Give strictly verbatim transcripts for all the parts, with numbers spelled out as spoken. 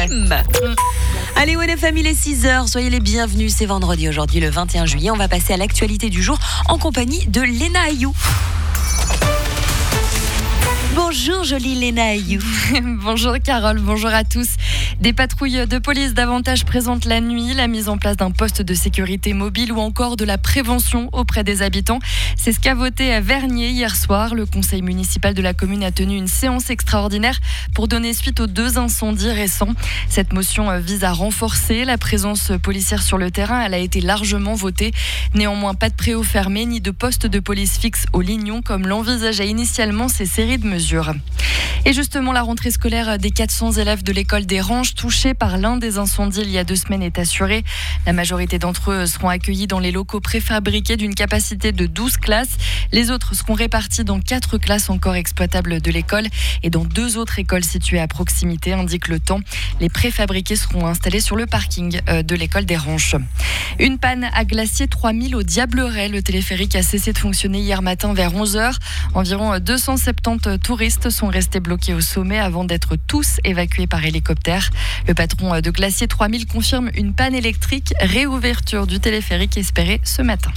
Bim. Allez, ouais, les familles, les six heures, soyez les bienvenus. C'est vendredi aujourd'hui, le vingt et un juillet. On va passer à l'actualité du jour en compagnie de Léna Ayou. Bonjour jolie Léna Ayou. Bonjour Carole, bonjour à tous. Des patrouilles de police davantage présentes la nuit, la mise en place d'un poste de sécurité mobile ou encore de la prévention auprès des habitants. C'est ce qu'a voté à Vernier hier soir. Le conseil municipal de la commune a tenu une séance extraordinaire pour donner suite aux deux incendies récents. Cette motion vise à renforcer la présence policière sur le terrain. Elle a été largement votée. Néanmoins, pas de préau fermé ni de poste de police fixe au Lignon comme l'envisageaient initialement ces séries de mesures. Et justement, la rentrée scolaire des quatre cents élèves de l'école des Ranges touchés par l'un des incendies il y a deux semaines est assurée. La majorité d'entre eux seront accueillis dans les locaux préfabriqués d'une capacité de douze classes. Les autres seront répartis dans quatre classes encore exploitables de l'école et dans deux autres écoles situées à proximité, indique le temps. Les préfabriqués seront installés sur le parking de l'école des Ranges. Une panne à Glacier trois mille au Diableret. Le téléphérique a cessé de fonctionner hier matin vers onze heures. Environ deux cent soixante-dix touristes sont restés bloqués au sommet avant d'être tous évacués par hélicoptère. Le patron de Glacier trois mille confirme une panne électrique. Réouverture du téléphérique espérée ce matin.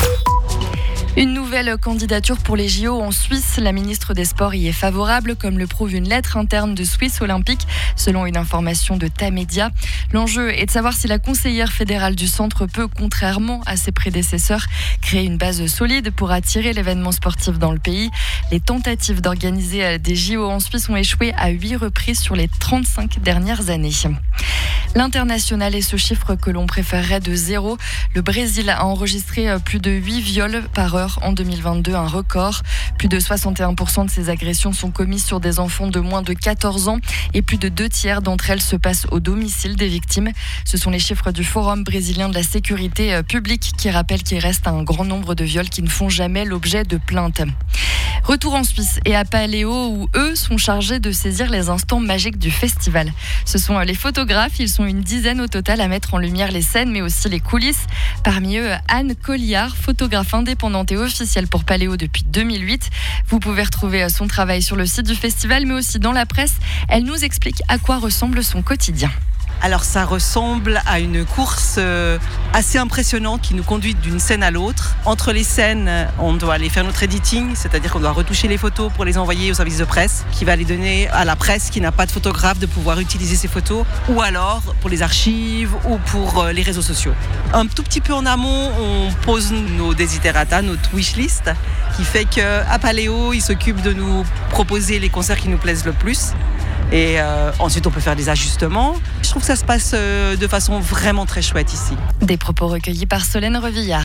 Une nouvelle candidature pour les J O en Suisse. La ministre des Sports y est favorable, comme le prouve une lettre interne de Swiss Olympique, selon une information de Tamedia. L'enjeu est de savoir si la conseillère fédérale du centre peut, contrairement à ses prédécesseurs, créer une base solide pour attirer l'événement sportif dans le pays. Les tentatives d'organiser des J O en Suisse ont échoué à huit reprises sur les trente-cinq dernières années. L'international est ce chiffre que l'on préférerait de zéro. Le Brésil a enregistré plus de huit viols par heure en deux mille vingt-deux, un record. Plus de soixante et un pour cent de ces agressions sont commises sur des enfants de moins de quatorze ans et plus de deux tiers d'entre elles se passent au domicile des victimes. Ce sont les chiffres du Forum brésilien de la sécurité publique qui rappellent qu'il reste un grand nombre de viols qui ne font jamais l'objet de plaintes. Retour en Suisse et à Paléo où eux sont chargés de saisir les instants magiques du festival. Ce sont les photographes, ils sont une dizaine au total à mettre en lumière les scènes mais aussi les coulisses. Parmi eux, Anne Colliard, photographe indépendante et officielle pour Paléo depuis deux mille huit. Vous pouvez retrouver son travail sur le site du festival mais aussi dans la presse. Elle nous explique à quoi ressemble son quotidien. Alors ça ressemble à une course assez impressionnante qui nous conduit d'une scène à l'autre. Entre les scènes, on doit aller faire notre editing, c'est-à-dire qu'on doit retoucher les photos pour les envoyer au service de presse, qui va les donner à la presse qui n'a pas de photographe de pouvoir utiliser ces photos, ou alors pour les archives ou pour les réseaux sociaux. Un tout petit peu en amont, on pose nos desiderata, notre wishlist, qui fait qu'à Paléo, ils s'occupent de nous proposer les concerts qui nous plaisent le plus. Et euh, ensuite, on peut faire des ajustements. Je trouve que ça se passe euh, de façon vraiment très chouette ici. Des propos recueillis par Solène Revillard.